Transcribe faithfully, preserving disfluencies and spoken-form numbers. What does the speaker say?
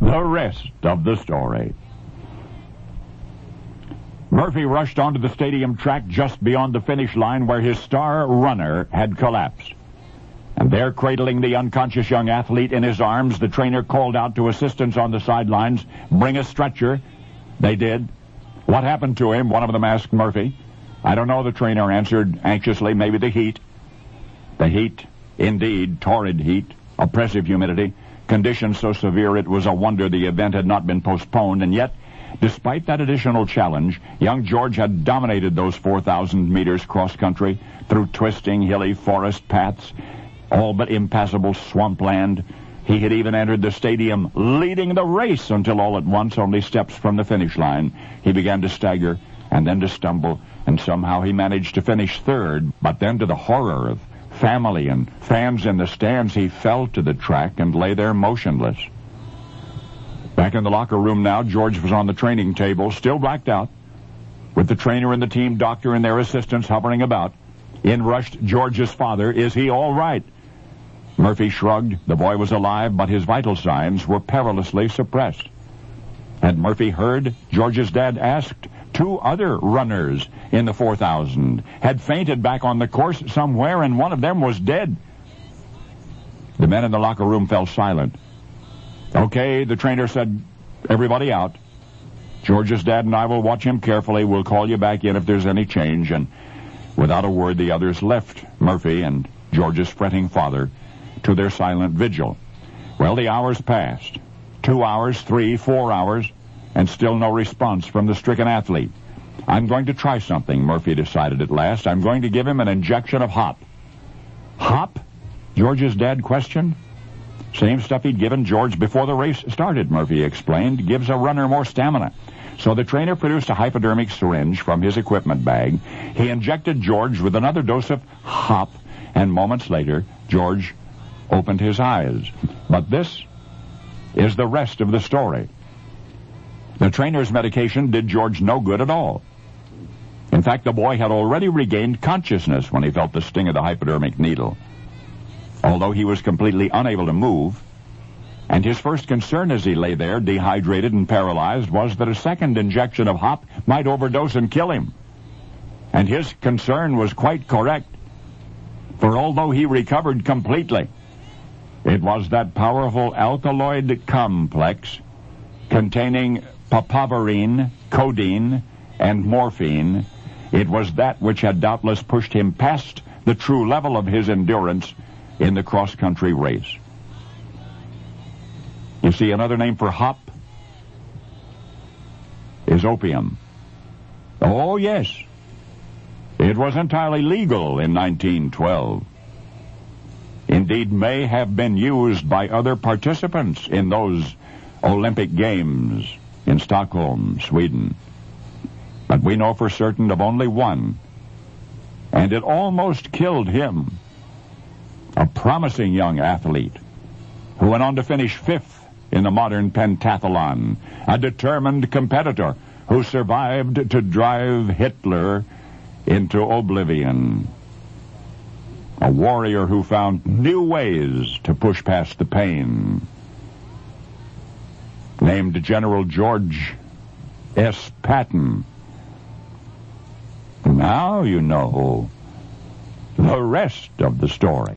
The rest of the story. Murphy rushed onto the stadium track just beyond the finish line where his star runner had collapsed. And there, cradling the unconscious young athlete in his arms, the trainer called out to assistants on the sidelines, "Bring a stretcher." They did. "What happened to him?" one of them asked Murphy. "I don't know," the trainer answered anxiously. "Maybe the heat." The heat, indeed, torrid heat, oppressive humidity, conditions so severe it was a wonder the event had not been postponed, and yet, despite that additional challenge, young George had dominated those four thousand meters cross-country through twisting, hilly forest paths, all but impassable swampland. He had even entered the stadium leading the race until all at once, only steps from the finish line, he began to stagger and then to stumble, and somehow he managed to finish third. But then, to the horror of family and fans in the stands, he fell to the track and lay there motionless. Back in the locker room now, George was on the training table, still blacked out, with the trainer and the team doctor and their assistants hovering about. In rushed George's father. "Is he all right?" Murphy shrugged. The boy was alive, but his vital signs were perilously suppressed. Had Murphy heard? George's dad asked. Two other runners in the four thousand had fainted back on the course somewhere, and one of them was dead. The men in the locker room fell silent. "Okay," the trainer said, "everybody out. George's dad and I will watch him carefully. We'll call you back in if there's any change." And without a word, the others left Murphy and George's fretting father to their silent vigil. Well, the hours passed. Two hours, three, four hours, and still no response from the stricken athlete. "I'm going to try something," Murphy decided at last. "I'm going to give him an injection of hop." "Hop?" George's dad questioned. "Same stuff he'd given George before the race started," Murphy explained. "Gives a runner more stamina." So the trainer produced a hypodermic syringe from his equipment bag. He injected George with another dose of hop, and moments later, George opened his eyes. But this is the rest of the story. The trainer's medication did George no good at all. In fact, the boy had already regained consciousness when he felt the sting of the hypodermic needle. Although he was completely unable to move, and his first concern as he lay there, dehydrated and paralyzed, was that a second injection of hop might overdose and kill him. And his concern was quite correct, for although he recovered completely, it was that powerful alkaloid complex containing papaverine, codeine, and morphine. It was that which had doubtless pushed him past the true level of his endurance in the cross-country race. You see, another name for hop is opium. Oh, yes. It was entirely legal in nineteen twelve. Indeed, may have been used by other participants in those Olympic Games in Stockholm, Sweden. But we know for certain of only one, and it almost killed him. A promising young athlete who went on to finish fifth in the modern pentathlon, a determined competitor who survived to drive Hitler into oblivion, a warrior who found new ways to push past the pain, named General George S. Patton. Now you know the rest of the story.